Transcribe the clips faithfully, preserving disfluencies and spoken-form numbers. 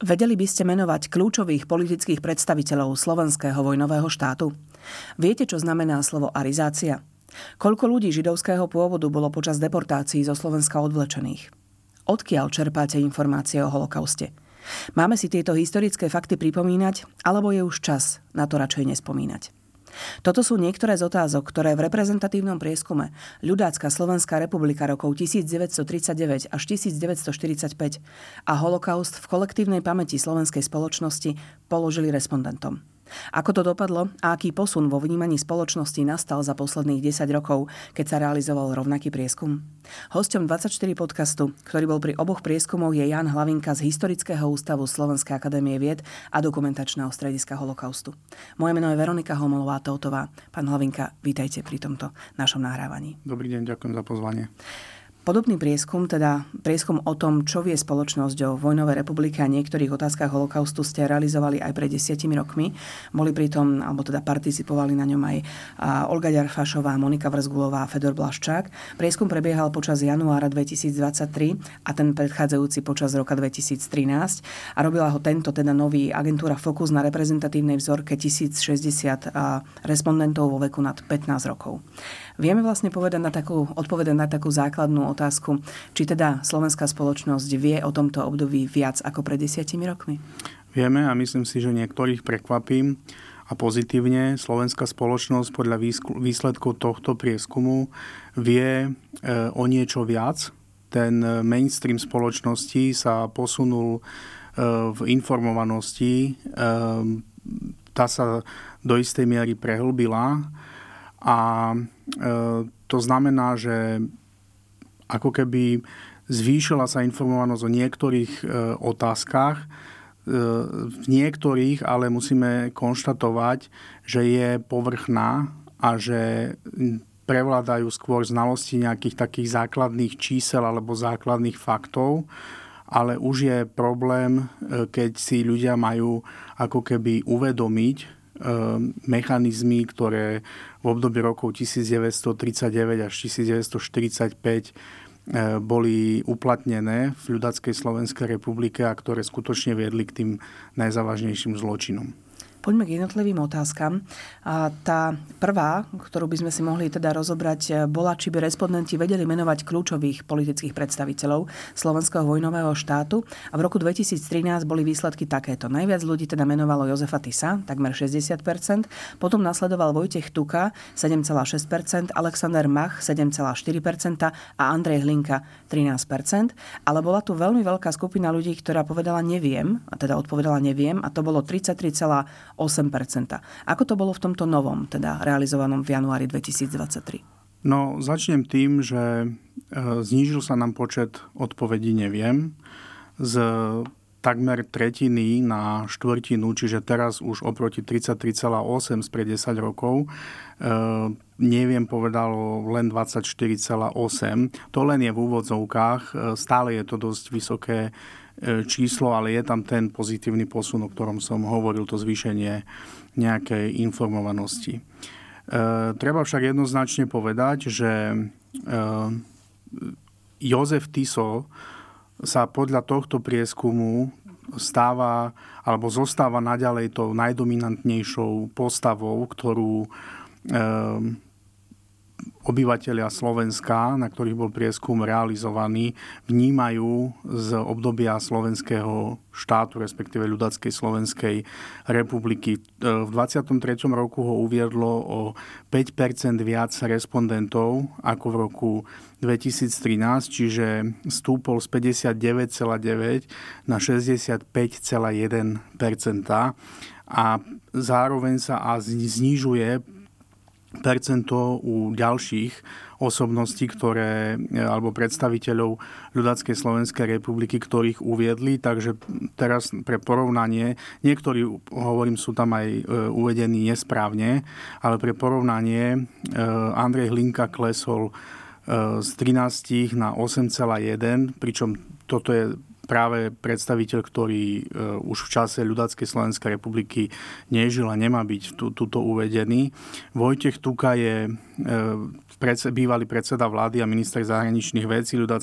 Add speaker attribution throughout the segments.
Speaker 1: Vedeli by ste menovať kľúčových politických predstaviteľov slovenského vojnového štátu? Viete, čo znamená slovo arizácia? Koľko ľudí židovského pôvodu bolo počas deportácií zo Slovenska odvlečených? Odkiaľ čerpáte informácie o holokauste? Máme si tieto historické fakty pripomínať, alebo je už čas na to radšej nespomínať? Toto sú niektoré z otázok, ktoré v reprezentatívnom prieskume Ľudácka Slovenská republika rokov devätnásťtridsaťdeväť až devätnásťštyridsaťpäť a holokaust v kolektívnej pamäti slovenskej spoločnosti položili respondentom. Ako to dopadlo a aký posun vo vnímaní spoločnosti nastal za posledných desať rokov, keď sa realizoval rovnaký prieskum? Hosťom dvadsaťštyri podcastu, ktorý bol pri oboch prieskumoch, je Ján Hlavinka z Historického ústavu Slovenskej akadémie vied a Dokumentačného strediska holokaustu. Moje meno je Veronika Homolová-Toutová. Pán Hlavinka, vítajte pri tomto našom nahrávaní.
Speaker 2: Dobrý deň, ďakujem za pozvanie.
Speaker 1: Podobný prieskum, teda prieskum o tom, čo vie spoločnosť o vojnovej republike a niektorých otázkach holokaustu, ste realizovali aj pred desiatimi rokmi. Boli pritom, alebo teda participovali na ňom aj Olga Ďarfášová, Monika Vrzgulová a Fedor Blaščák. Prieskum prebiehal počas januára dvetisícdvadsaťtri a ten predchádzajúci počas roka dvetisíctrinásť a robila ho tento, teda nový agentúra Focus na reprezentatívnej vzorke tisícšesťdesiat respondentov vo veku nad pätnásť rokov. Vieme vlastne povedať na takú, odpovedať na takú základnú otázku, či teda slovenská spoločnosť vie o tomto období viac ako pred desiatimi rokmi?
Speaker 2: Vieme a myslím si, že niektorých prekvapím a pozitívne. Slovenská spoločnosť podľa výsledkov tohto prieskumu vie o niečo viac. Ten mainstream spoločnosti sa posunul v informovanosti. Tá sa do istej miery prehlbila a to znamená, že ako keby zvýšila sa informovanosť o niektorých e, otázkach. E, v niektorých ale musíme konštatovať, že je povrchná a že prevládajú skôr znalosti nejakých takých základných čísel alebo základných faktov. Ale už je problém, keď si ľudia majú ako keby uvedomiť mechanizmy, ktoré v období rokov devätnásťtridsaťdeväť až devätnásťštyridsaťpäť boli uplatnené v ľudáckej Slovenskej republike a ktoré skutočne viedli k tým najzávažnejším zločinom.
Speaker 1: Poďme k jednotlivým otázkam. A tá prvá, ktorú by sme si mohli teda rozobrať, bola, či by respondenti vedeli menovať kľúčových politických predstaviteľov slovenského vojnového štátu. A v roku dvetisíctrinásť boli výsledky takéto. Najviac ľudí teda menovalo Jozefa Tisa, takmer šesťdesiat percent. Potom nasledoval Vojtech Tuka, sedem celá šesť percent, Alexander Mach, sedem celá štyri percent a Andrej Hlinka, trinásť percent. Ale bola tu veľmi veľká skupina ľudí, ktorá povedala neviem, a teda odpovedala neviem, a to bolo tridsaťtri celá osem percent. Ako to bolo v tomto novom, teda realizovanom v januári dvetisícdvadsaťtri?
Speaker 2: No, začnem tým, že znížil sa nám počet odpovedí neviem z takmer tretiny na štvrtinu, čiže teraz už oproti tridsaťtri celá osem spred desať rokov neviem povedalo len dvadsaťštyri celá osem. To len je v úvodzovkách, stále je to dosť vysoké číslo, ale je tam ten pozitívny posun, o ktorom som hovoril, to zvýšenie nejakej informovanosti. E, treba však jednoznačne povedať, že e, Jozef Tiso sa podľa tohto prieskumu stáva alebo zostáva naďalej tou najdominantnejšou postavou, ktorú e, obyvatelia Slovenska, na ktorých bol prieskum realizovaný, vnímajú z obdobia slovenského štátu, respektíve ľudáckej Slovenskej republiky. V dvadsiatom treťom roku ho uviedlo o päť percent viac respondentov ako v roku dvetisíctrinásť, čiže stúpol z päťdesiatdeväť celá deväť na šesťdesiatpäť celá jeden percent a zároveň sa a znižuje percento u ďalších osobností, ktoré, alebo predstaviteľov ľudáckej Slovenskej republiky, ktorých uviedli. Takže teraz pre porovnanie, niektorí, hovorím, sú tam aj uvedení nesprávne, ale pre porovnanie Andrej Hlinka klesol z trinásť na osem celá jeden, pričom toto je práve predstaviteľ, ktorý už v čase ľudáckej Slovenskej republiky nežil a nemá byť tu, tuto uvedený. Vojtech Tuka je bývalý predseda vlády a minister zahraničných vecí ľudáckej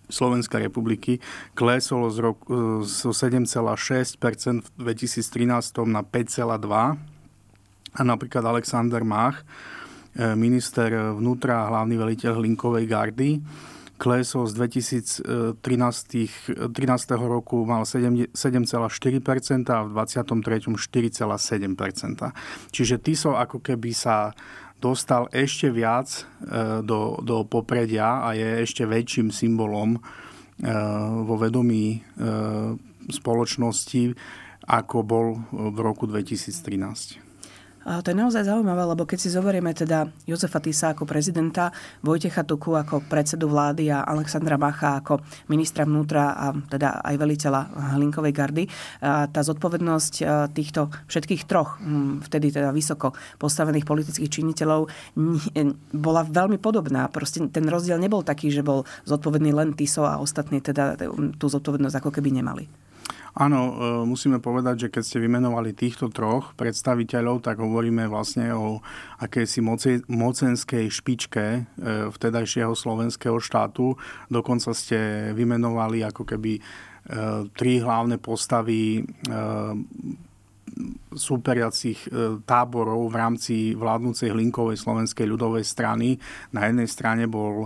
Speaker 2: Slovenskej republiky klesol z roku, zo sedem celá šesť percent v dvetisíctrinásť na päť celá dva percenta. A napríklad Alexander Mach, minister vnútra a hlavný veliteľ Hlinkovej gardy, klesol z dvetisíctrinásť roku mal sedem celá štyri percenta a v dvadsiatom treťom štyri celá sedem percenta. Čiže Tiso ako keby sa dostal ešte viac do, do popredia a je ešte väčším symbolom vo vedomí spoločnosti, ako bol v roku dvetisíctrinásť.
Speaker 1: A to je naozaj zaujímavé, lebo keď si zoberieme teda Jozefa Tisa ako prezidenta, Vojtecha Tuku ako predsedu vlády a Alexandra Macha ako ministra vnútra a teda aj veliteľa Hlinkovej gardy, a tá zodpovednosť týchto všetkých troch, vtedy teda vysoko postavených politických činiteľov, bola veľmi podobná. Proste ten rozdiel nebol taký, že bol zodpovedný len Tiso a ostatní teda tú zodpovednosť ako keby nemali.
Speaker 2: Áno, musíme povedať, že keď ste vymenovali týchto troch predstaviteľov, tak hovoríme vlastne o akejsi mocenskej špičke vtedajšieho slovenského štátu. Dokonca ste vymenovali ako keby tri hlavné postavy súperiacich táborov v rámci vládnucej Hlinkovej slovenskej ľudovej strany. Na jednej strane bol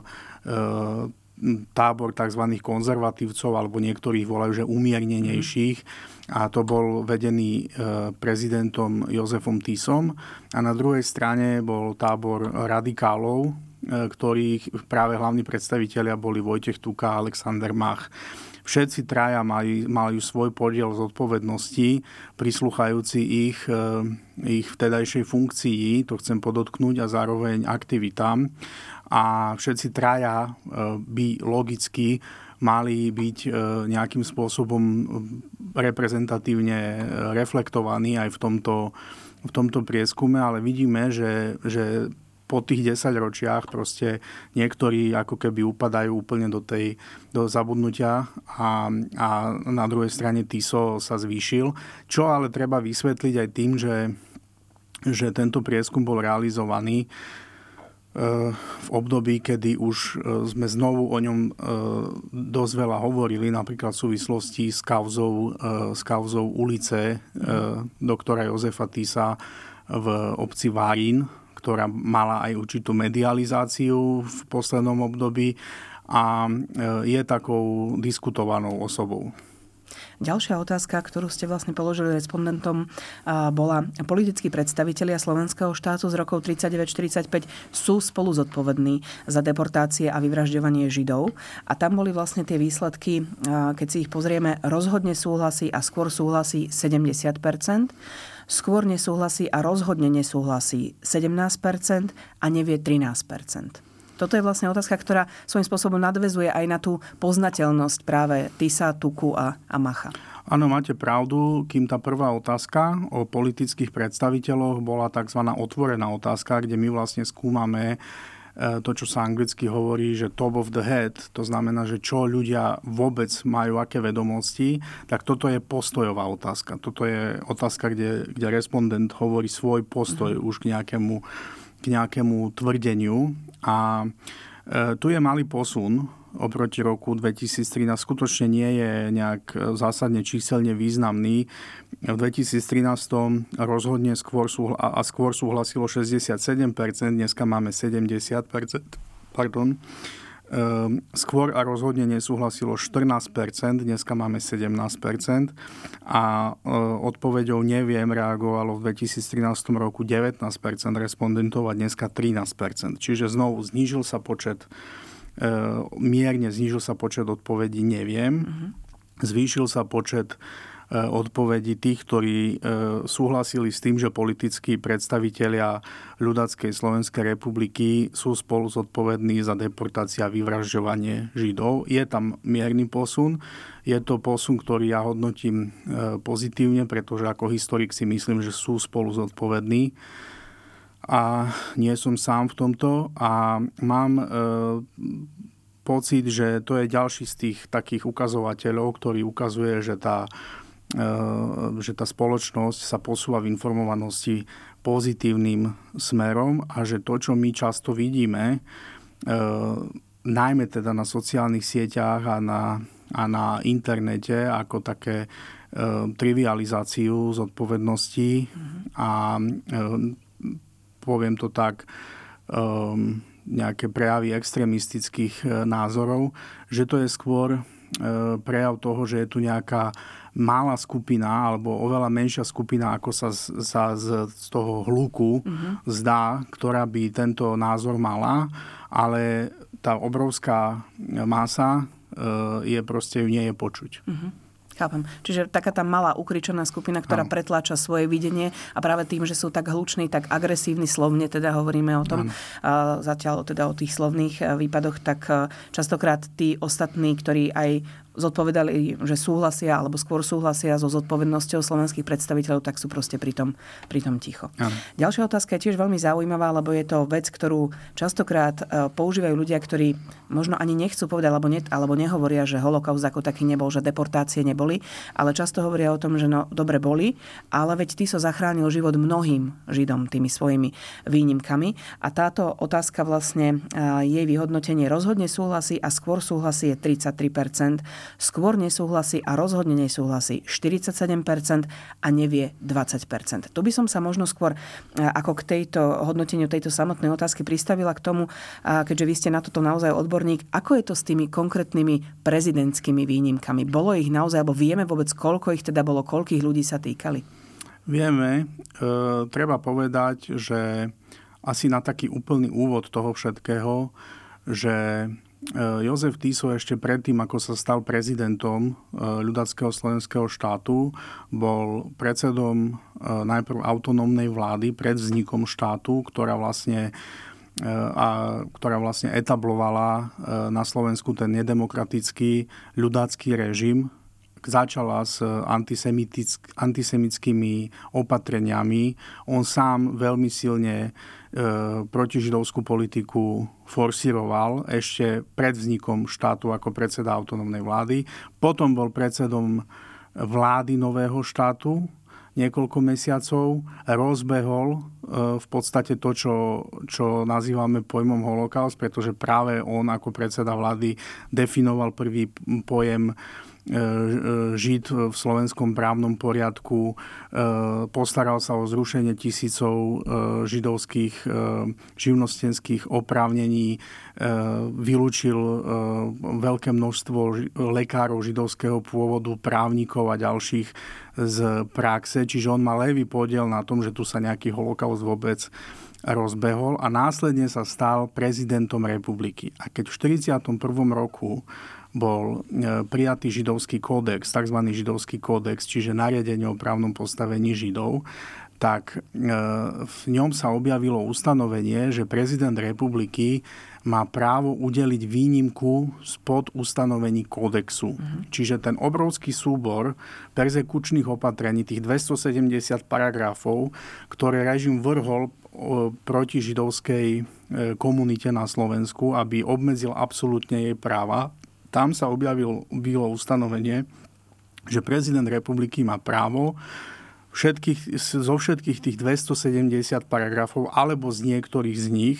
Speaker 2: tábor tzv. Konzervatívcov, alebo niektorých volajú, že umiernenejších. A to bol vedený prezidentom Jozefom Tisom. A na druhej strane bol tábor radikálov, ktorých práve hlavní predstavitelia boli Vojtech Tuka a Alexander Mach. Všetci traja mali, mali svoj podiel zodpovednosti, prislúchajúci ich, ich vtedajšej funkcii, to chcem podotknúť, a zároveň aktivitám. A všetci traja by logicky mali byť nejakým spôsobom reprezentatívne reflektovaní aj v tomto, v tomto prieskume, ale vidíme, že, že po tých desaťročiach proste niektorí ako keby upadajú úplne do tej do zabudnutia a, a na druhej strane Tiso sa zvýšil. Čo ale treba vysvetliť aj tým, že, že tento prieskum bol realizovaný v období, kedy už sme znovu o ňom dosť veľa hovorili, napríklad v súvislosti s kauzou, s kauzou ulice doktora Jozefa Tisa v obci Várin, ktorá mala aj určitú medializáciu v poslednom období a je takou diskutovanou osobou.
Speaker 1: Ďalšia otázka, ktorú ste vlastne položili respondentom, bola: politickí predstavitelia slovenského štátu z rokov tridsaťdeväť štyridsaťpäť sú spolu zodpovední za deportácie a vyvražďovanie Židov. A tam boli vlastne tie výsledky, keď si ich pozrieme, rozhodne súhlasí a skôr súhlasí sedemdesiat percent, skôr nesúhlasí a rozhodne nesúhlasí sedemnásť percent a nevie trinásť percent. Toto je vlastne otázka, ktorá svojím spôsobom nadväzuje aj na tú poznateľnosť práve Tisa, Tuku a, a Macha.
Speaker 2: Áno, máte pravdu, kým tá prvá otázka o politických predstaviteľoch bola tzv. Otvorená otázka, kde my vlastne skúmame to, čo sa anglicky hovorí, že top of the head, to znamená, že čo ľudia vôbec majú, aké vedomosti, tak toto je postojová otázka. Toto je otázka, kde, kde respondent hovorí svoj postoj mm-hmm. už k nejakému k nejakému tvrdeniu. A e, tu je malý posun oproti roku dvetisíctrinásť. Skutočne nie je nejak zásadne číselne významný. V dvetisíctrinásť rozhodne skôr súhla, a skôr súhlasilo šesťdesiatsedem percent, dneska máme sedemdesiat percent. Pardon. Skôr a rozhodne nesúhlasilo štrnásť percent, dneska máme sedemnásť percent a odpoveďou neviem reagovalo v dvetisíctrinásť roku devätnásť percent respondentov a dneska trinásť percent. Čiže znovu znížil sa počet, mierne znížil sa počet odpovedí neviem, zvýšil sa počet odpovedí tých, ktorí súhlasili s tým, že politickí predstavitelia ľudáckej Slovenskej republiky sú spolu zodpovední za deportáciu a vyvražďovanie Židov. Je tam mierny posun. Je to posun, ktorý ja hodnotím pozitívne, pretože ako historik si myslím, že sú spolu zodpovední. A nie som sám v tomto. A mám e, pocit, že to je ďalší z tých takých ukazovateľov, ktorý ukazuje, že tá že tá spoločnosť sa posúva v informovanosti pozitívnym smerom a že to, čo my často vidíme, najmä teda na sociálnych sieťach a na, a na internete ako také e, trivializáciu zodpovednosti mm-hmm. a e, poviem to tak, e, nejaké prejavy extrémistických e, názorov, že to je skôr e, prejav toho, že je tu nejaká malá skupina alebo oveľa menšia skupina, ako sa, sa z, z toho hluku mm-hmm. zdá, ktorá by tento názor mala, ale tá obrovská masa e, je proste, ju nie je počuť.
Speaker 1: Mm-hmm. Chápem. Čiže taká tá malá ukričená skupina, ktorá ano. pretláča svoje videnie a práve tým, že sú tak hluční, tak agresívni slovne, teda hovoríme o tom, a zatiaľ teda o tých slovných výpadoch, tak častokrát tí ostatní, ktorí aj zodpovedali, že súhlasia, alebo skôr súhlasia so zodpovednosťou slovenských predstaviteľov, tak sú proste pritom, pritom ticho. Ano. Ďalšia otázka je tiež veľmi zaujímavá, lebo je to vec, ktorú častokrát používajú ľudia, ktorí možno ani nechcú povedať, alebo, ne, alebo nehovoria, že holokaust ako taký nebol, že deportácie neboli, ale často hovoria o tom, že no, dobre boli, ale veď Tiso zachránil život mnohým Židom tými svojimi výnimkami. A táto otázka vlastne, jej vyhodnotenie rozhodne súhlasí a skôr súhlasí je tridsaťtri percent. Skôr nesúhlasí a rozhodne nesúhlasí štyridsaťsedem percent a nevie dvadsať percent. Tu by som sa možno skôr ako k tejto hodnoteniu tejto samotnej otázky pristavila k tomu, keďže vy ste na toto naozaj odborník, ako je to s tými konkrétnymi prezidentskými výnimkami? Bolo ich naozaj, alebo vieme vôbec, koľko ich teda bolo, koľkých ľudí sa týkali?
Speaker 2: Vieme. E, treba povedať, že asi na taký úplný úvod toho všetkého, že Jozef Tiso ešte predtým, ako sa stal prezidentom ľudáckeho slovenského štátu, bol predsedom najprv autonómnej vlády pred vznikom štátu, ktorá vlastne, a, ktorá vlastne etablovala na Slovensku ten nedemokratický ľudácky režim. Začala s antisemickými opatreniami. On sám veľmi silne protižidovskú politiku forsíroval ešte pred vznikom štátu ako predseda autonómnej vlády. Potom bol predsedom vlády nového štátu niekoľko mesiacov. Rozbehol v podstate to, čo, čo nazývame pojmom holokaust, pretože práve on ako predseda vlády definoval prvý pojem Žid v slovenskom právnom poriadku, postaral sa o zrušenie tisícov židovských živnostenských oprávnení, vylúčil veľké množstvo lekárov židovského pôvodu, právnikov a ďalších z praxe. Čiže on mal levý podiel na tom, že tu sa nejaký holokaust vôbec rozbehol a následne sa stal prezidentom republiky. A keď v štyridsiatom prvom roku bol prijatý židovský kódex, tzv. Židovský kódex, čiže nariadenie o právnom postavení Židov, tak v ňom sa objavilo ustanovenie, že prezident republiky má právo udeliť výnimku spod ustanovení kódexu. Mhm. Čiže ten obrovský súbor perzekučných opatrení, tých dvestosedemdesiat paragrafov, ktoré režim vrhol proti židovskej komunite na Slovensku, aby obmedzil absolútne jej práva, tam sa objavilo bylo ustanovenie, že prezident republiky má právo všetkých, zo všetkých tých dvestosedemdesiat paragrafov alebo z niektorých z nich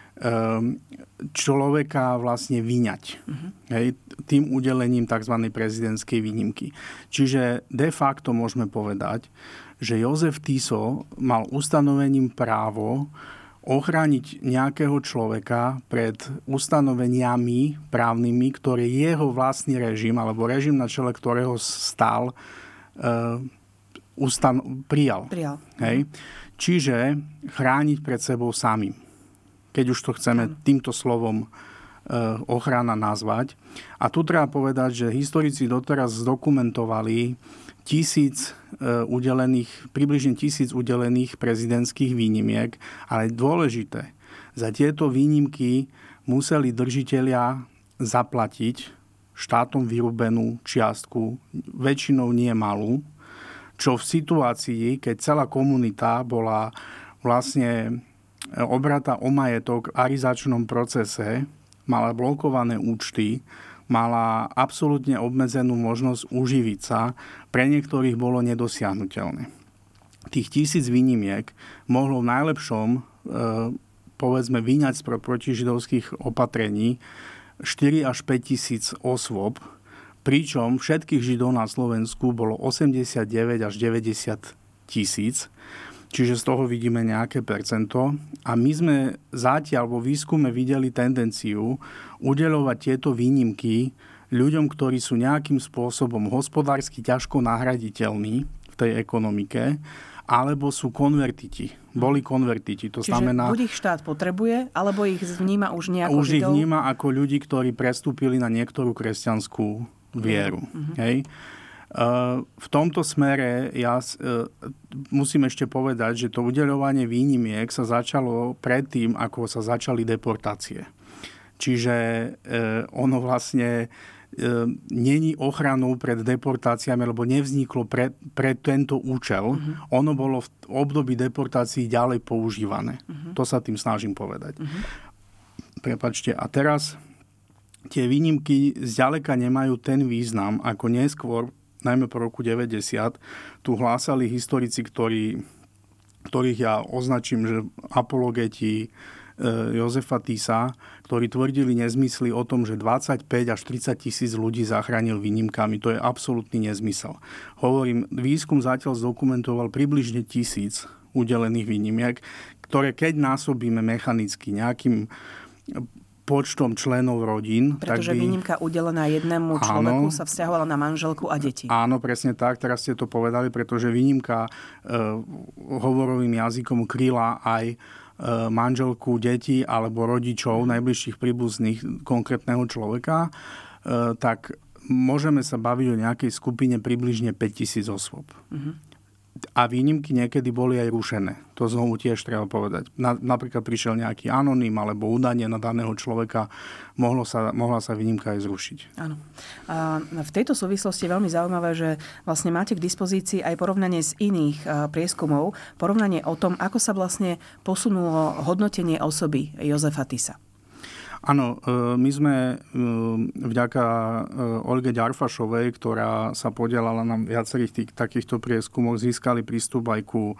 Speaker 2: človeka vlastne vyňať. Uh-huh. Hej, tým udelením tzv. Prezidentskej výnimky. Čiže de facto môžeme povedať, že Jozef Tiso mal ustanovením právo ochrániť nejakého človeka pred ustanoveniami právnymi, ktoré jeho vlastný režim, alebo režim, na čele ktorého stál, uh, ustan- prijal.
Speaker 1: prijal.
Speaker 2: Hej? Čiže chrániť pred sebou samým. Keď už to chceme týmto slovom uh, ochrana nazvať. A tu treba povedať, že historici doteraz zdokumentovali tisíc udelených, približne tisíc udelených prezidentských výnimiek, ale dôležité, za tieto výnimky museli držitelia zaplatiť štátom vyrúbenú čiastku, väčšinou nie malú, čo v situácii, keď celá komunita bola vlastne obratá o majetok v arizačnom procese, mala blokované účty, mala absolútne obmedzenú možnosť uživiť sa, pre niektorých bolo nedosiahnuteľné. Tých tisíc výnimiek mohlo v najlepšom, povedzme, vyňať z protižidovských opatrení štyri až päť tisíc osôb, pričom všetkých Židov na Slovensku bolo osemdesiatdeväť až deväťdesiat tisíc, čiže z toho vidíme nejaké percento. A my sme zatiaľ vo výskume videli tendenciu udeľovať tieto výnimky ľuďom, ktorí sú nejakým spôsobom hospodársky ťažko nahraditeľní v tej ekonomike, alebo sú konvertiti. Boli konvertiti. To
Speaker 1: Čiže
Speaker 2: znamená,
Speaker 1: buď ich štát potrebuje, alebo ich vníma už nejako
Speaker 2: Už
Speaker 1: Židov?
Speaker 2: ich vníma ako ľudí, ktorí prestúpili na niektorú kresťanskú vieru. Mm-hmm. Hej? V tomto smere ja musím ešte povedať, že to udeľovanie výnimiek sa začalo predtým, ako sa začali deportácie. Čiže ono vlastne není ochranou pred deportáciami, lebo nevzniklo pre, pre tento účel. Uh-huh. Ono bolo v období deportácií ďalej používané. Uh-huh. To sa tým snažím povedať. Uh-huh. Prepáčte. A teraz tie výnimky zďaleka nemajú ten význam, ako neskôr, najmä po roku deväťdesiat, tu hlásali historici, ktorí, ktorých ja označím, že apologeti Jozefa Tissa, ktorí tvrdili nezmysly o tom, že dvadsaťpäť až tridsať tisíc ľudí zachránil výnimkami. To je absolútny nezmysel. Hovorím, výskum zatiaľ zdokumentoval približne tisíc udelených výnimiek, ktoré keď násobíme mechanicky nejakým počtom členov rodín.
Speaker 1: Pretože tak by... výnimka udelená jednému človeku áno, sa vzťahovala na manželku a deti.
Speaker 2: Áno, presne tak. Teraz ste to povedali, pretože výnimka e, hovorovým jazykom kryla aj manželku, deti alebo rodičov, najbližších príbuzných konkrétneho človeka, tak môžeme sa baviť o nejakej skupine približne päť tisíc osôb. Uh-huh. A výnimky niekedy boli aj rušené. To znovu tiež treba povedať. Na, napríklad prišiel nejaký anonym alebo údanie na daného človeka, mohlo sa, mohla sa výnimka aj zrušiť.
Speaker 1: Áno. A v tejto súvislosti je veľmi zaujímavé, že vlastne máte k dispozícii aj porovnanie z iných prieskumov, porovnanie o tom, ako sa vlastne posunulo hodnotenie osoby Jozefa Tissa.
Speaker 2: Áno, my sme vďaka Olge Ďarfašovej, ktorá sa podielala na viacerých tých, takýchto prieskumoch, získali prístup aj ku,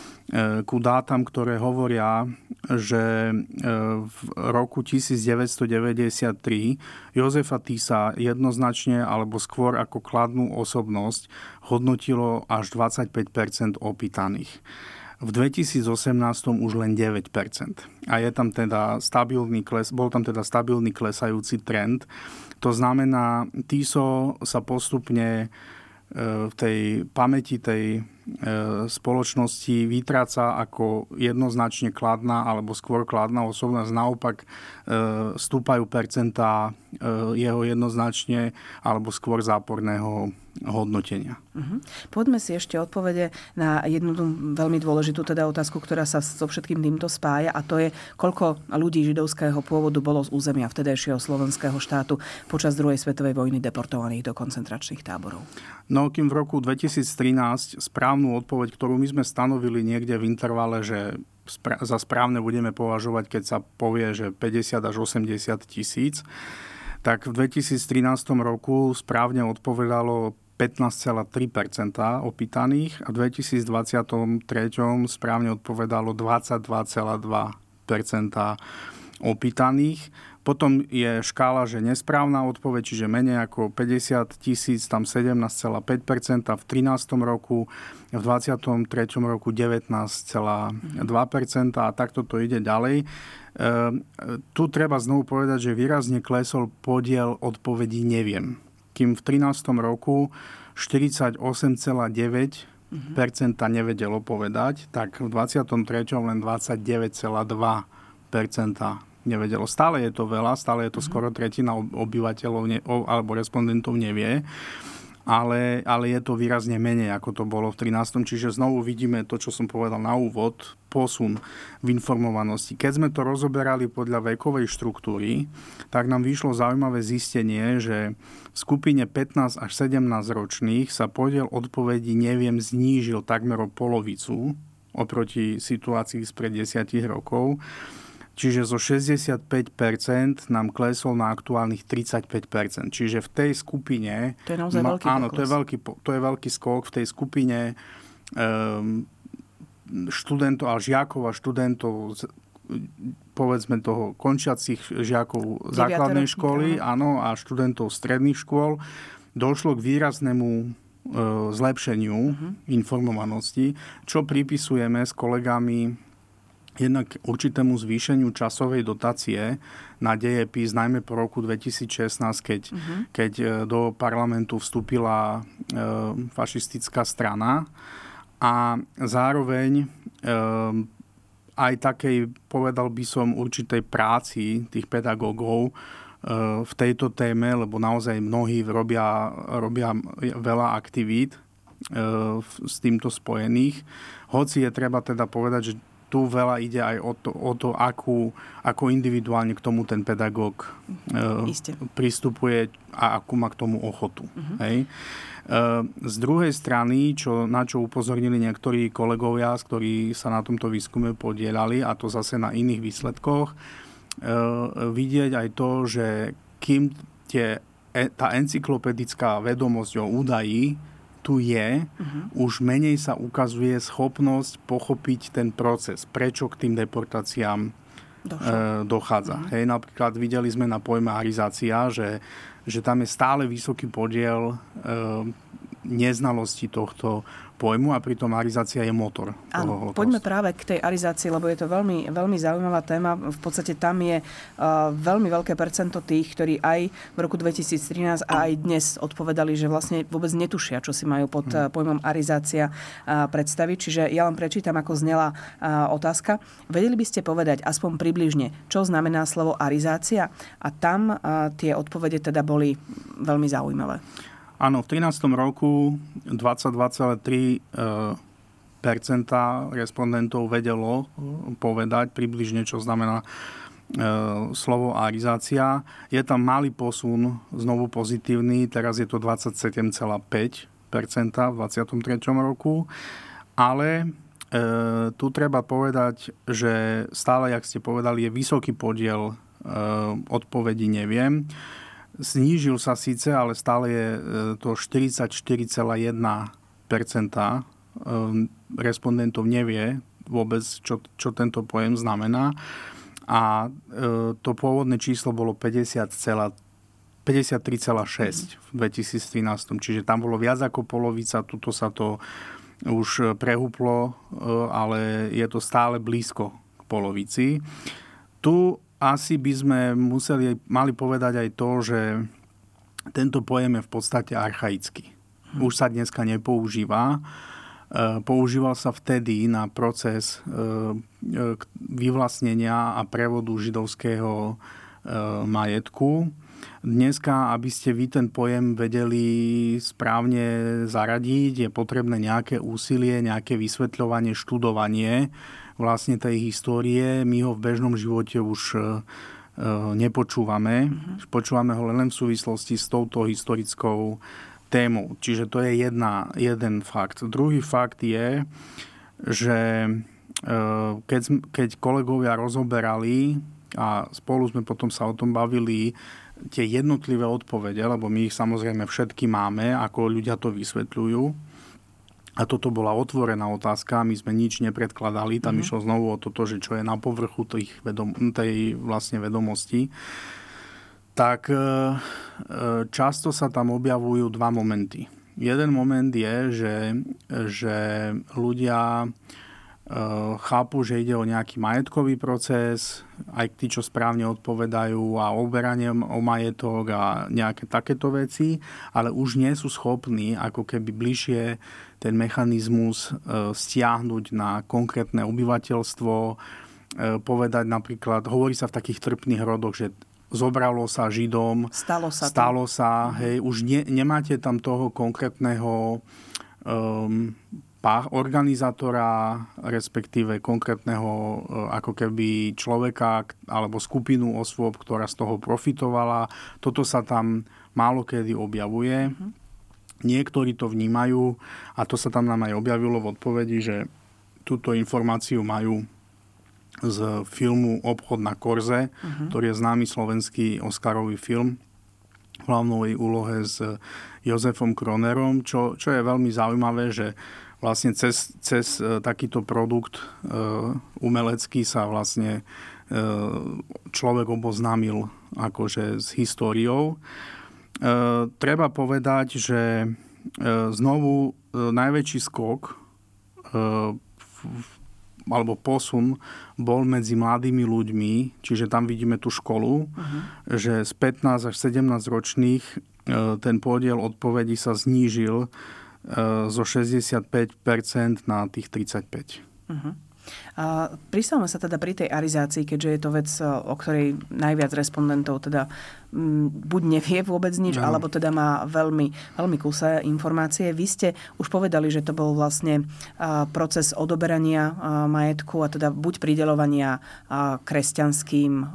Speaker 2: ku dátam, ktoré hovoria, že v roku devätnásťstodeväťdesiattri Jozefa Tissa jednoznačne alebo skôr ako kladnú osobnosť hodnotilo až dvadsaťpäť percent opýtaných. V dvetisícosemnásť už len deväť percent. A je tam teda stabilný kles, bol tam teda stabilný klesajúci trend. To znamená, Tiso sa postupne v tej pamäti tej spoločnosti vytráca ako jednoznačne kladná alebo skôr kladná osobnosť. Naopak stúpajú percentá jeho jednoznačne alebo skôr záporného hodnotenia.
Speaker 1: Uh-huh. Poďme si ešte odpovede na jednu veľmi dôležitú teda otázku, ktorá sa so všetkým týmto spája, a to je, koľko ľudí židovského pôvodu bolo z územia vtedajšieho slovenského štátu počas druhej svetovej vojny deportovaných do koncentračných táborov.
Speaker 2: No, kým v roku dvetisíctrinásť správnu odpoveď, ktorú my sme stanovili niekde v intervale, že za správne budeme považovať, keď sa povie, že päťdesiat až osemdesiat tisíc, tak v dvetisíctrinásť roku správne odpovedalo pätnásť celá tri percenta opýtaných a v dvetisícdvadsaťtri správne odpovedalo dvadsaťdva celá dva percenta opýtaných. Potom je škála, že nesprávna odpoveď, čiže menej ako päťdesiat tisíc, tam sedemnásť celá päť percenta v trinástom roku, v dvadsiatom treťom roku devätnásť celá dva percenta a takto to ide ďalej. E, tu treba znovu povedať, že výrazne klesol podiel odpovedí neviem. Kým v trinástom roku štyridsaťosem celá deväť percenta nevedelo povedať, tak v dvadsiatom treťom len dvadsaťdeväť celá dva percenta nevedelo. Stále je to veľa, stále je to skoro tretina obyvateľov ne, alebo respondentov nevie, ale, ale je to výrazne menej, ako to bolo v trinástom Čiže znovu vidíme to, čo som povedal na úvod, posun v informovanosti. Keď sme to rozoberali podľa vekovej štruktúry, tak nám vyšlo zaujímavé zistenie, že v skupine pätnásť až sedemnásť ročných sa podiel odpovedí neviem znížil takmer o polovicu oproti situácii spred desiatich rokov. Čiže zo šesťdesiatpäť percent nám klesol na aktuálnych tridsaťpäť percent. Čiže v tej skupine...
Speaker 1: To je naozaj ma, veľký
Speaker 2: Áno, to je veľký, to je veľký skok. V tej skupine um, študentov a žiakov a študentov povedzme toho končiacich žiakov základnej školy, áno, a študentov stredných škôl, došlo k výraznému e, zlepšeniu uh-huh. informovanosti, čo pripisujeme s kolegami jednak určitému zvýšeniu časovej dotácie na dejepis, najmä po roku dvetisícšestnásť, keď, uh-huh. keď do parlamentu vstúpila e, fašistická strana. A zároveň e, aj takej, povedal by som, určitej práci tých pedagógov e, v tejto téme, lebo naozaj mnohí robia, robia veľa aktivít e, s týmto spojených. Hoci je treba teda povedať, že tu veľa ide aj o to, o to akú, ako individuálne k tomu ten pedagóg e, pristupuje a akú má k tomu ochotu. Uh-huh. Hej. E, z druhej strany, čo, na čo upozornili niektorí kolegovia, ktorí sa na tomto výskume podielali, a to zase na iných výsledkoch, e, vidieť aj to, že kým tie, e, tá encyklopedická vedomosť o údaji tu je, uh-huh. už menej sa ukazuje schopnosť pochopiť ten proces, prečo k tým deportáciám e, dochádza. Uh-huh. Hej, napríklad videli sme na pojme arizácia, že, že tam je stále vysoký podiel e, neznalosti tohto pojmu a pritom arizácia je motor.
Speaker 1: Áno, poďme práve k tej arizácii, lebo je to veľmi, veľmi zaujímavá téma. V podstate tam je uh, veľmi veľké percento tých, ktorí aj v roku dvetisíctrinásť a aj dnes odpovedali, že vlastne vôbec netušia, čo si majú pod uh, pojmom arizácia uh, predstaviť. Čiže ja len prečítam, ako znela uh, otázka. Vedeli by ste povedať aspoň približne, čo znamená slovo arizácia? A tam uh, tie odpovede teda boli veľmi zaujímavé.
Speaker 2: Áno, v trinástom roku dvadsaťdva celá tri percenta respondentov vedelo povedať približne, čo znamená e, slovo arizácia. Je tam malý posun, znovu pozitívny, teraz je to dvadsaťsedem celá päť percenta v dvadsiatom treťom roku, ale e, tu treba povedať, že stále, jak ste povedali, je vysoký podiel e, odpovedí neviem. Znížil sa síce, ale stále je to štyridsaťštyri celá jeden percenta respondentov nevie vôbec, čo, čo tento pojem znamená. A to pôvodné číslo bolo päťdesiattri celá šesť v dvetisíctrinásť. Čiže tam bolo viac ako polovica, tuto sa to už prehúplo, ale je to stále blízko k polovici. Tu asi by sme museli, mali povedať aj to, že tento pojem je v podstate archaický. Už sa dneska nepoužíva. Používal sa vtedy na proces vyvlastnenia a prevodu židovského majetku. Dneska, aby ste vy ten pojem vedeli správne zaradiť, je potrebné nejaké úsilie, nejaké vysvetľovanie, študovanie vlastne tej histórie. My ho v bežnom živote už e, nepočúvame. Uh-huh. Počúvame ho len v súvislosti s touto historickou témou. Čiže to je jedna, jeden fakt. Druhý fakt je, že e, keď, keď kolegovia rozoberali a spolu sme potom sa o tom bavili, tie jednotlivé odpovede, lebo my ich samozrejme všetky máme, ako ľudia to vysvetľujú. A toto bola otvorená otázka, my sme nič nepredkladali, tam mm-hmm. išlo znovu o toto, že čo je na povrchu tých vedom- tej vlastne vedomosti. Tak e, často sa tam objavujú dva momenty. Jeden moment je, že, že ľudia e, chápu, že ide o nejaký majetkový proces, aj tí, čo správne odpovedajú, a oberanie o majetok a nejaké takéto veci, ale už nie sú schopní ako keby bližšie ten mechanizmus stiahnuť na konkrétne obyvateľstvo, povedať napríklad, hovorí sa v takých trpných rodoch, že zobralo sa Židom,
Speaker 1: stalo sa,
Speaker 2: stalo sa hej, už ne, nemáte tam toho konkrétneho um, organizátora, respektíve konkrétneho ako keby človeka alebo skupinu osôb, ktorá z toho profitovala. Toto sa tam málo kedy objavuje. Uh-huh. Niektorí to vnímajú a to sa tam nám aj objavilo v odpovedi, že túto informáciu majú z filmu Obchod na korze, uh-huh. ktorý je známy slovenský oscarový film v hlavnej úlohe s Jozefom Kronerom, čo, čo je veľmi zaujímavé, že vlastne cez, cez takýto produkt umelecký sa vlastne človek oboznámil akože s históriou. Treba povedať, že znovu najväčší skok alebo posun bol medzi mladými ľuďmi, čiže tam vidíme tú školu, uh-huh. že z pätnásť až sedemnásť ročných ten podiel odpovedí sa znížil zo šesťdesiatpäť percent na tých tridsaťpäť percent.
Speaker 1: Uh-huh. A pristavme sa teda pri tej arizácii, keďže je to vec, o ktorej najviac respondentov teda m, buď nevie vôbec nič, no. alebo teda má veľmi, veľmi kusé informácie. Vy ste už povedali, že to bol vlastne a, proces odoberania a, majetku a teda buď prideľovania a, kresťanským m,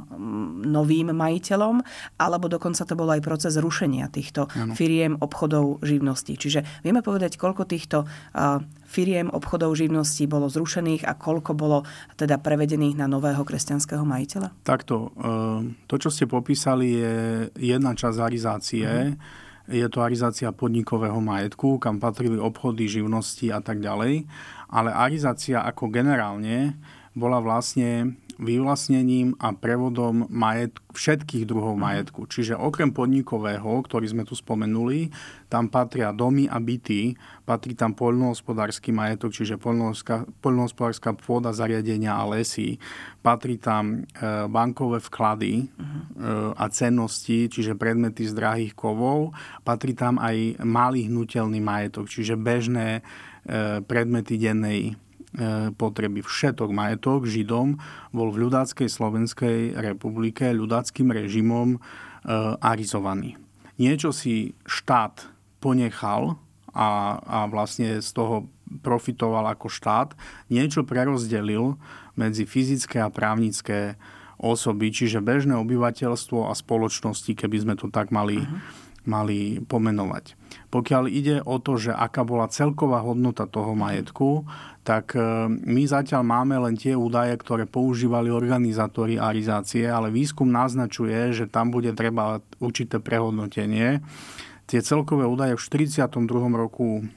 Speaker 1: novým majiteľom, alebo dokonca to bol aj proces rušenia týchto ano. firiem, obchodov, živností. Čiže vieme povedať, koľko týchto a, firiem, obchodov, živností bolo zrušených a koľko bolo teda prevedených na nového kresťanského majiteľa?
Speaker 2: Takto. To, čo ste popísali, je jedna časť arizácie. Mm-hmm. Je to arizácia podnikového majetku, kam patrili obchody, živnosti a tak ďalej. Ale arizácia ako generálne bola vlastne vyvlastnením a prevodom majetku, všetkých druhov majetku. Čiže okrem podnikového, ktorý sme tu spomenuli, tam patria domy a byty, patrí tam poľnohospodársky majetok, čiže poľnohospodárska pôda, zariadenia a lesy, patrí tam bankové vklady uh-huh. a cennosti, čiže predmety z drahých kovov, patrí tam aj malý hnutelný majetok, čiže bežné predmety dennej potreby. Všetok majetok Židom bol v ľudáckej Slovenskej republike ľudáckym režimom e, arizovaný. Niečo si štát ponechal a, a vlastne z toho profitoval ako štát, niečo prerozdelil medzi fyzické a právnické osoby, čiže bežné obyvateľstvo a spoločnosti, keby sme to tak mali, uh-huh. mali pomenovať. Pokiaľ ide o to, že aká bola celková hodnota toho majetku, tak my zatiaľ máme len tie údaje, ktoré používali organizátori arizácie, ale výskum naznačuje, že tam bude treba určité prehodnotenie. Tie celkové údaje v štyridsiatom druhom roku e,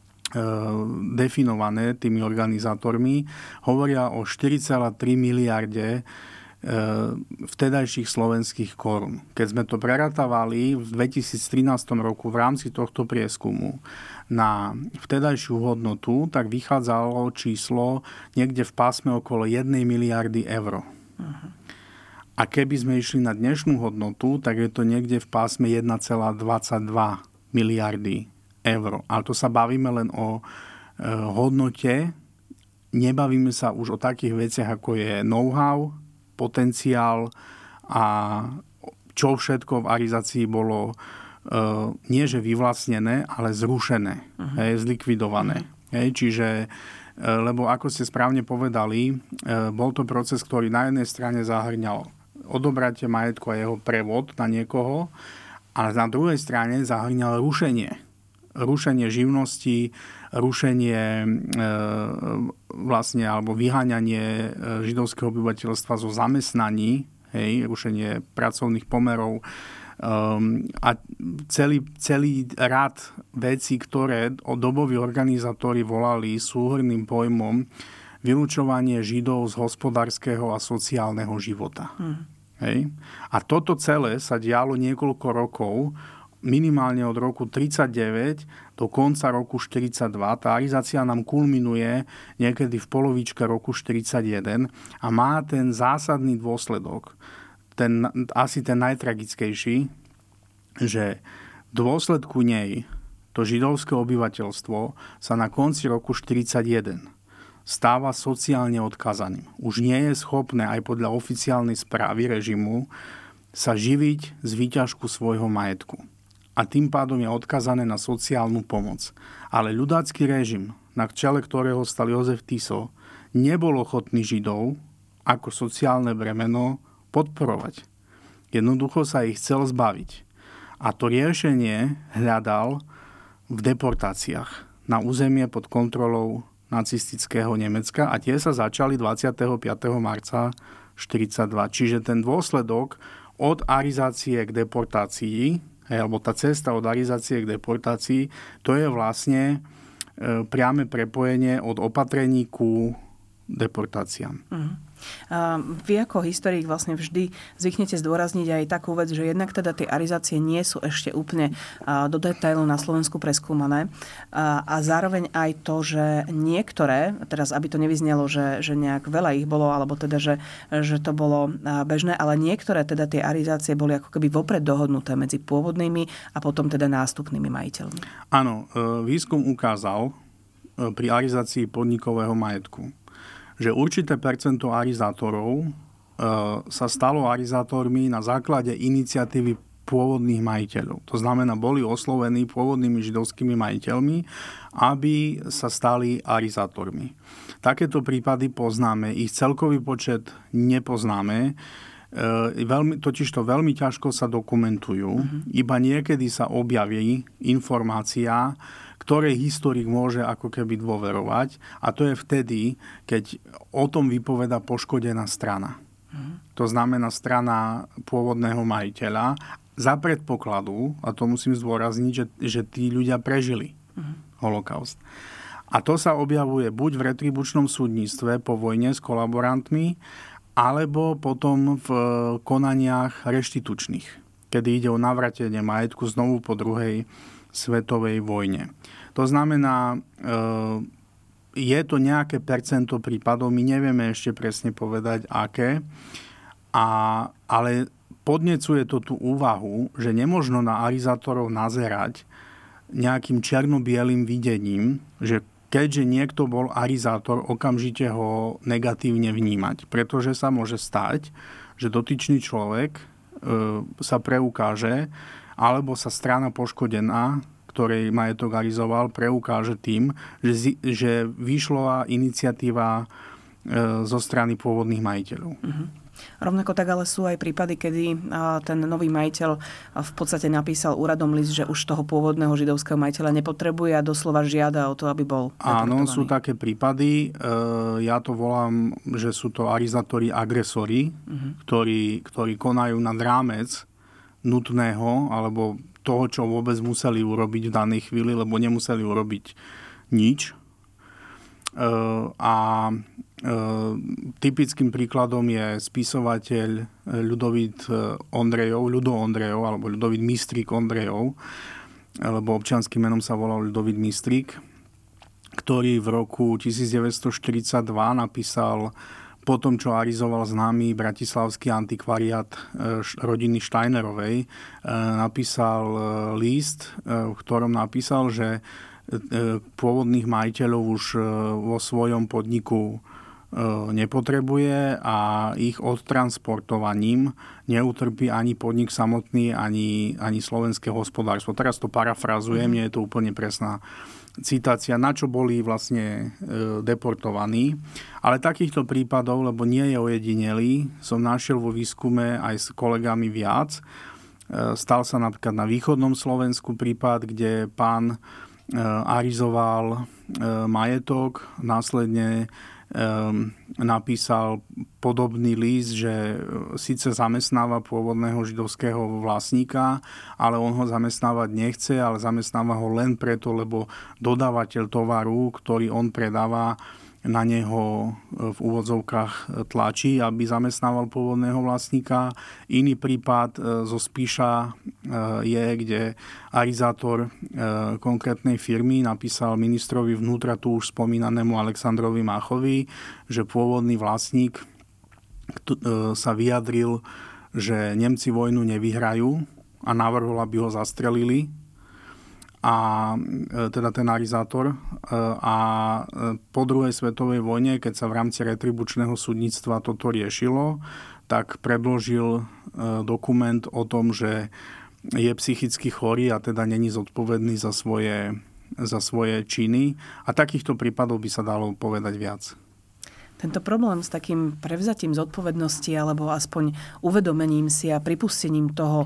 Speaker 2: definované tými organizátormi hovoria o štyri celé tri miliarde vtedajších slovenských korún. Keď sme to preratávali v dvetisíctrinástom roku v rámci tohto prieskumu na vtedajšiu hodnotu, tak vychádzalo číslo niekde v pásme okolo jednej miliardy eur. Uh-huh. A keby sme išli na dnešnú hodnotu, tak je to niekde v pásme jeden celá dvadsaťdva miliardy eur. Ale to sa bavíme len o e, hodnote, nebavíme sa už o takých veciach, ako je know-how, potenciál a čo všetko v arizácii bolo uh, nie že vyvlastnené, ale zrušené, uh-huh. hej, zlikvidované. Uh-huh. Hej, čiže, uh, lebo ako ste správne povedali, uh, bol to proces, ktorý na jednej strane zahrňal odobratie majetku a jeho prevod na niekoho, ale na druhej strane zahrňal rušenie. Rušenie živnosti, rušenie e, vlastne alebo vyháňanie židovského obyvateľstva zo zamestnaní, hej, rušenie pracovných pomerov um, a celý, celý rad vecí, ktoré doboví organizátori volali súhrnným pojmom vylúčovanie Židov z hospodárskeho a sociálneho života. Hmm. Hej. A toto celé sa dialo niekoľko rokov, minimálne od roku tridsaťdeväť do konca roku štyridsaťdva. Tá arizácia nám kulminuje niekedy v polovičke roku štyridsaťjeden a má ten zásadný dôsledok, ten, asi ten najtragickejší, že v dôsledku nej to židovské obyvateľstvo sa na konci roku štyridsaťjeden stáva sociálne odkázaným. Už nie je schopné aj podľa oficiálnej správy režimu sa živiť z výťažku svojho majetku. A tým pádom je odkazané na sociálnu pomoc. Ale ľudácky režim, na čele ktorého stal Jozef Tiso, nebol ochotný Židov ako sociálne bremeno podporovať. Jednoducho sa ich chcel zbaviť. A to riešenie hľadal v deportáciách na územie pod kontrolou nacistického Nemecka a tie sa začali dvadsiateho piateho marca štyridsaťdva. Čiže ten dôsledok od arizácie k deportácii, alebo tá cesta od arizácie k deportácii, to je vlastne priame prepojenie od opatrení ku deportáciám.
Speaker 1: Uh-huh. A vy ako historik vlastne vždy zvyknete zdôrazniť aj takú vec, že jednak teda tie arizácie nie sú ešte úplne do detailu na Slovensku preskúmané a, a zároveň aj to, že niektoré, teraz aby to nevyznelo, že, že nejak veľa ich bolo, alebo teda, že, že to bolo bežné, ale niektoré teda tie arizácie boli ako keby vopred dohodnuté medzi pôvodnými a potom teda nástupnými majiteľmi.
Speaker 2: Áno, výskum ukázal pri arizácii podnikového majetku, že určité percento arizátorov e, sa stalo arizátormi na základe iniciatívy pôvodných majiteľov. To znamená, boli oslovení pôvodnými židovskými majiteľmi, aby sa stali arizátormi. Takéto prípady poznáme, ich celkový počet nepoznáme, e, veľmi, totižto veľmi ťažko sa dokumentujú, uh-huh. iba niekedy sa objaví informácia, ktorej historik môže ako keby dôverovať. A to je vtedy, keď o tom vypoveda poškodená strana. Mm. To znamená strana pôvodného majiteľa. Za predpokladu, a to musím zdôrazniť, že, že tí ľudia prežili mm. holokaust. A to sa objavuje buď v retribučnom súdnictve po vojne s kolaborantmi, alebo potom v konaniach reštitučných, kedy ide o navratenie majetku znovu po druhej svetovej vojne. To znamená, je to nejaké percento prípadov, my nevieme ešte presne povedať, aké, a, ale podnecuje to tú úvahu, že nemožno na arizátorov nazerať nejakým černo-bielým videním, že keďže niekto bol arizátor, okamžite ho negatívne vnímať. Pretože sa môže stať, že dotyčný človek e, sa preukáže, alebo sa strana poškodená, ktorej majetok arizoval, preukáže tým, že, že vyšla iniciatíva e, zo strany pôvodných majiteľov. Uh-huh.
Speaker 1: Rovnako tak ale sú aj prípady, kedy ten nový majiteľ v podstate napísal úradom list, že už toho pôvodného židovského majiteľa nepotrebuje a doslova žiada o to, aby bol deportovaný.
Speaker 2: Áno, sú také prípady. Ja to volám, že sú to arizátori agresori, uh-huh. ktorí, ktorí konajú nad rámec nutného alebo toho, čo vôbec museli urobiť v danej chvíli, lebo nemuseli urobiť nič. A typickým príkladom je spisovateľ Ľudovít Ondrejov, Ľudo Ondrejov, alebo Ľudovít Mistrík Ondrejov, lebo občianskym menom sa volal Ľudovít Mistrík, ktorý v roku devätnásťstoštyridsaťdva napísal po tom, čo arizoval známy bratislavský antikvariát rodiny Steinerovej, napísal list, v ktorom napísal, že pôvodných majiteľov už vo svojom podniku nepotrebuje a ich odtransportovaním neutrpí ani podnik samotný, ani, ani slovenské hospodárstvo. Teraz to parafrazujem, nie je to úplne presná citácia, na čo boli vlastne deportovaní. Ale takýchto prípadov, lebo nie je ojedinelý, som našiel vo výskume aj s kolegami viac. Stal sa napríklad na východnom Slovensku prípad, kde pán arizoval majetok, následne napísal podobný list, že síce zamestnáva pôvodného židovského vlastníka, ale on ho zamestnávať nechce, ale zamestnáva ho len preto, lebo dodávateľ tovaru, ktorý on predáva, na neho v úvodzovkách tlačí, aby zamestnával pôvodného vlastníka. Iný prípad zo Spiša je, kde arizátor konkrétnej firmy napísal ministrovi vnútra, tu už spomínanému Alexandrovi Máchovi, že pôvodný vlastník sa vyjadril, že Nemci vojnu nevyhrajú a navrhol, aby ho zastrelili. A teda ten arizátor. A po druhej svetovej vojne, keď sa v rámci retribučného súdnictva toto riešilo, tak predložil dokument o tom, že je psychicky chorý a teda není zodpovedný za svoje, za svoje činy. A takýchto prípadov by sa dalo povedať viac.
Speaker 1: Tento problém s takým prevzatím zodpovednosti alebo aspoň uvedomením si a pripustením toho,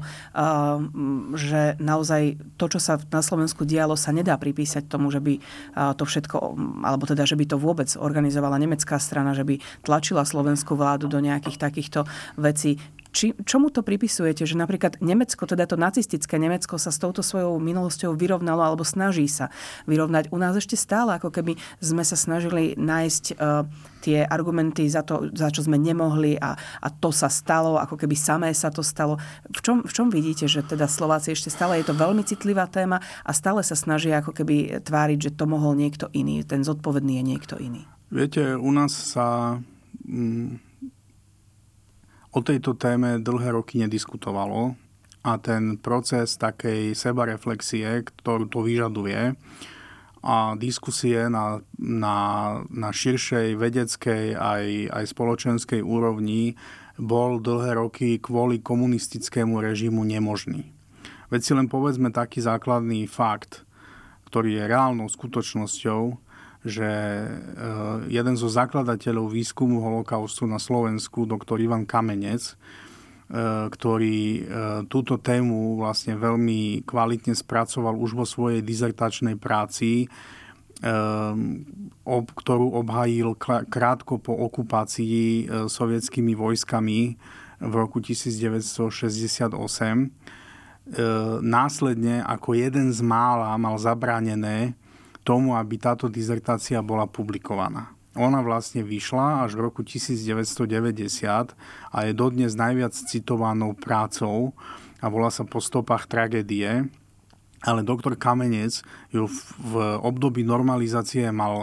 Speaker 1: že naozaj to, čo sa na Slovensku dialo, sa nedá pripísať tomu, že by to všetko, alebo teda, že by to vôbec organizovala nemecká strana, že by tlačila slovenskú vládu do nejakých takýchto vecí. Či, čomu to pripisujete, že napríklad Nemecko, teda to nacistické Nemecko sa s touto svojou minulosťou vyrovnalo alebo snaží sa vyrovnať. U nás ešte stále, ako keby sme sa snažili nájsť uh, tie argumenty za to, za čo sme nemohli a, a to sa stalo, ako keby samé sa to stalo. V čom, v čom vidíte, že teda Slováci ešte stále je to veľmi citlivá téma a stále sa snažia ako keby tváriť, že to mohol niekto iný, ten zodpovedný je niekto iný?
Speaker 2: Viete, u nás sa... Mm, O tejto téme dlhé roky nediskutovalo a ten proces takej sebareflexie, ktorú to vyžaduje, a diskusie na, na, na širšej vedeckej aj, aj spoločenskej úrovni bol dlhé roky kvôli komunistickému režimu nemožný. Veď si len povedzme taký základný fakt, ktorý je reálnou skutočnosťou, že jeden zo zakladateľov výskumu holokaustu na Slovensku, doktor Ivan Kamenec, ktorý túto tému vlastne veľmi kvalitne spracoval už vo svojej dizertačnej práci, ktorú obhájil krátko po okupácii sovietskými vojskami v roku devätnásťstošesťdesiatosem. Následne ako jeden z mála mal zabránené tomu, aby táto dizertácia bola publikovaná. Ona vlastne vyšla až v roku devätnásťstodeväťdesiat a je dodnes najviac citovanou prácou a volá sa Po stopách tragédie. Ale doktor Kamenec ju v období normalizácie mal e,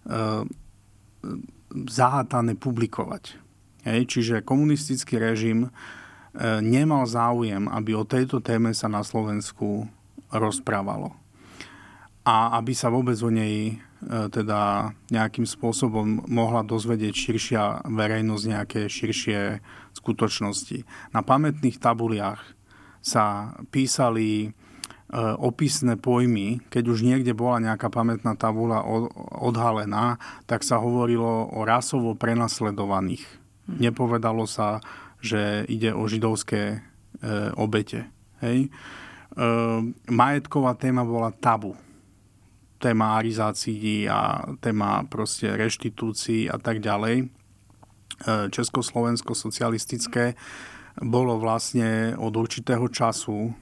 Speaker 2: zahátané publikovať. Hej, čiže komunistický režim e, nemal záujem, aby o tejto téme sa na Slovensku rozprávalo. A aby sa vôbec o nej e, teda nejakým spôsobom mohla dozvedieť širšia verejnosť, nejaké širšie skutočnosti. Na pamätných tabuliach sa písali e, opisné pojmy. Keď už niekde bola nejaká pamätná tabuľa odhalená, tak sa hovorilo o rasovo prenasledovaných. Nepovedalo sa, že ide o židovské e, obete. Hej? E, majetková téma bola tabu. Téma arizácií a téma proste reštitúcií a tak ďalej. Československo socialistické bolo vlastne od určitého času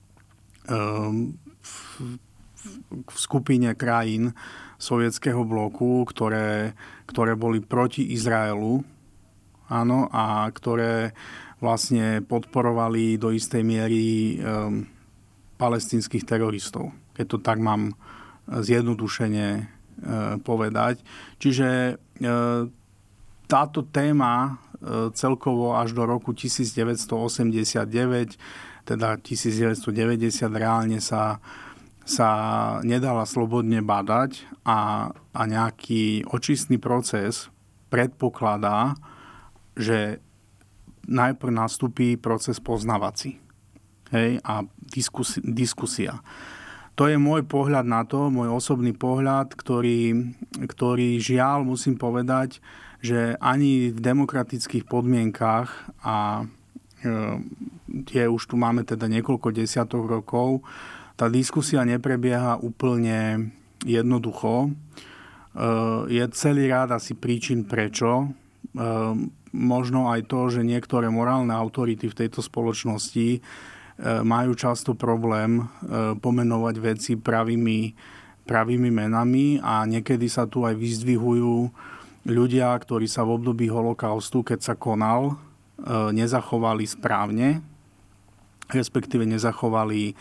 Speaker 2: v skupine krajín sovietskeho bloku, ktoré, ktoré boli proti Izraelu, áno, a ktoré vlastne podporovali do istej miery um, palestínskych teroristov. Keď to tak mám zjednodušene e, povedať. Čiže e, táto téma e, celkovo až do roku devätnásťstoosemdesiatdeväť, teda devätnásťstodeväťdesiat reálne sa, sa nedala slobodne badať a, a nejaký očistný proces predpokladá, že najprv nastupí proces poznávací. Hej, a diskusi, diskusia. To je môj pohľad na to, môj osobný pohľad, ktorý, ktorý žiaľ musím povedať, že ani v demokratických podmienkach, a e, tie už tu máme teda niekoľko desiatok rokov, tá diskusia neprebieha úplne jednoducho. E, je celý rád asi príčin prečo. E, možno aj to, že niektoré morálne autority v tejto spoločnosti majú často problém pomenovať veci pravými, pravými menami a niekedy sa tu aj vyzdvihujú ľudia, ktorí sa v období holokaustu, keď sa konal, nezachovali správne, respektíve nezachovali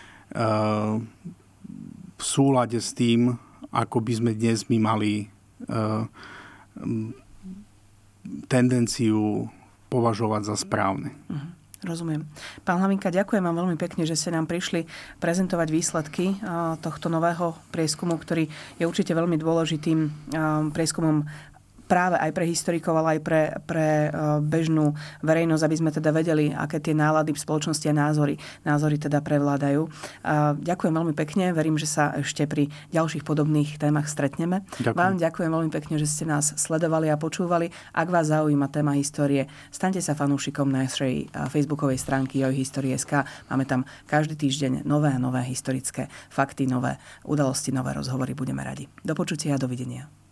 Speaker 2: v súlade s tým, ako by sme dnes my mali tendenciu považovať za správne.
Speaker 1: Mhm. Rozumiem. Pán Hlavinka, ďakujem vám veľmi pekne, že ste nám prišli prezentovať výsledky tohto nového prieskumu, ktorý je určite veľmi dôležitým prieskumom práve aj pre historikov, ale aj pre, pre bežnú verejnosť, aby sme teda vedeli, aké tie nálady v spoločnosti a názory, názory teda prevládajú. Ďakujem veľmi pekne, verím, že sa ešte pri ďalších podobných témach stretneme. Ďakujem. Vám ďakujem veľmi pekne, že ste nás sledovali a počúvali. Ak vás zaujíma téma histórie, staňte sa fanúšikom našej facebookovej stránky jojhistorie bodka es ká. Máme tam každý týždeň nové a nové historické fakty, nové udalosti, nové rozhovory. Budeme radi. Do počutia a dovidenia.